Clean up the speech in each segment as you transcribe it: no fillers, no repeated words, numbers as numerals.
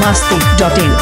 masti.in.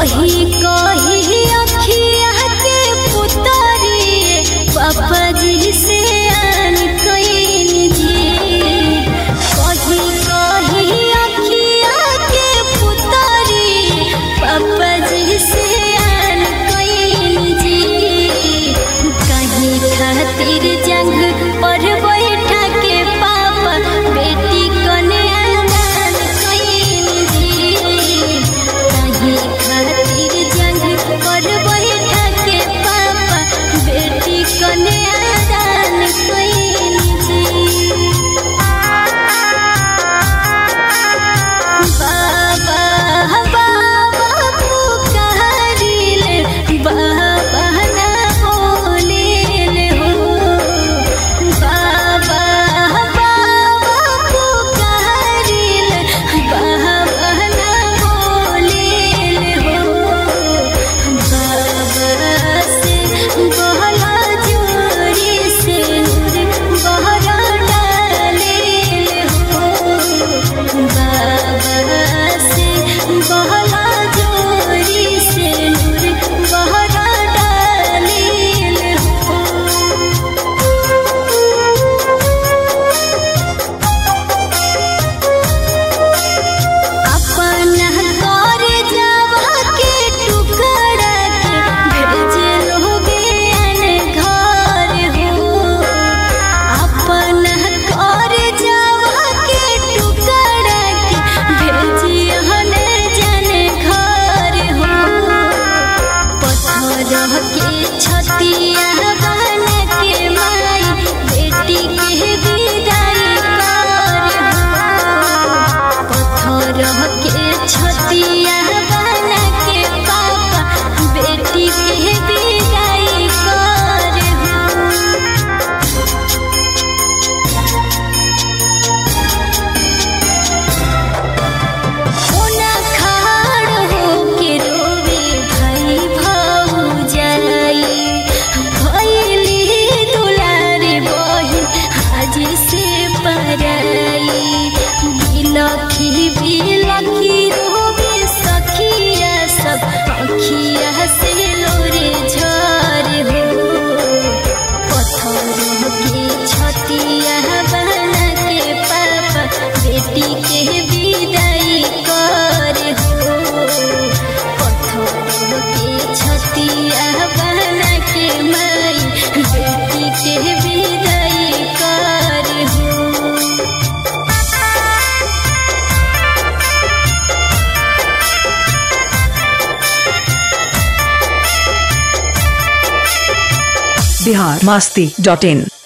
कही कही अखिया के पुतरी पापा जी से आन कईनी जी। कही कही अखिया के पुतरी पापा जी से आन कईनी जी। कहीं खातिर जंग पर बैठा के पापा बेटी कन्या दान कईनी जी। कहीं खातिर जंग पर बैठा के पापा बेटी कन्या दान कईनी जी। बाबा बाबा पुकारिले बाबा ना बोलिले हो। बाबा बाबा पुकारिले बाबा ना बोलिले हो। बाबा से बहला जोरी से नूर बहरा डालिले हो। बाबा से बहला जोरी से नूर बहरा डालिले हो। अपना कर जावा के टुकड़ा के भेजे लोगे अन घर हो। अपना कर जावा के टुकड़ा के भेजिए हन जन घर हो। पत्थर के छतिया बन के माई बेटी के विदाई कर हो। पत्थर के छतिया बन के पापा बेटी के विदाई कर हो। ओना खाड़ होके रोवे भाई भौजाई। भइली दुलारी बहिन आज से पराई। बिलखी बिलखी रोवे सखिया सब अखिया से लोरे झरे हो। पत्थर के छतिया बना के पापा बेटी के विदाई कर हो। पत्थर के छतिया बना के माई बेटी के विदाई कर हो। बिहार मस्ती.in